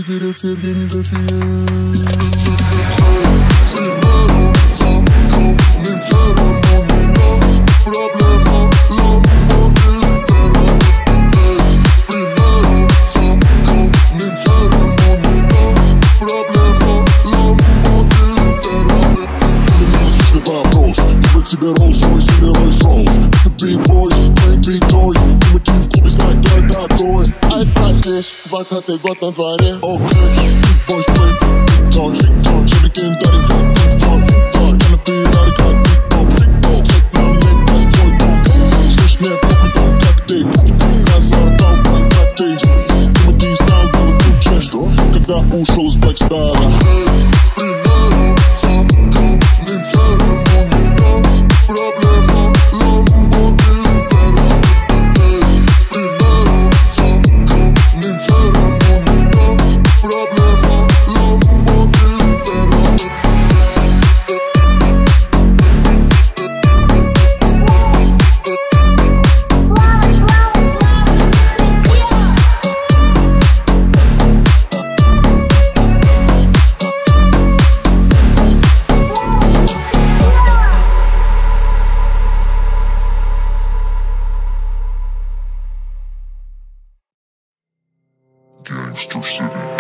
Федерации организации. Тебе Rolls Royce или Rolls Royce. Это Big Boys, Train Big Toys. Мужики в клубе знают, кто это такое. Айпад здесь, 20-й год на дворе. Окей, Big Boys, Train Big Toys. Все легендарен, как Big Four. Я на Феррари, как Big Boss. Цвет на мне, как твой дом. Слышь, мне похуй, дом, как ты. Разорвал банк, как ты. Тимати знал, было круче, что когда ушел из Блэкстара. Gangster City.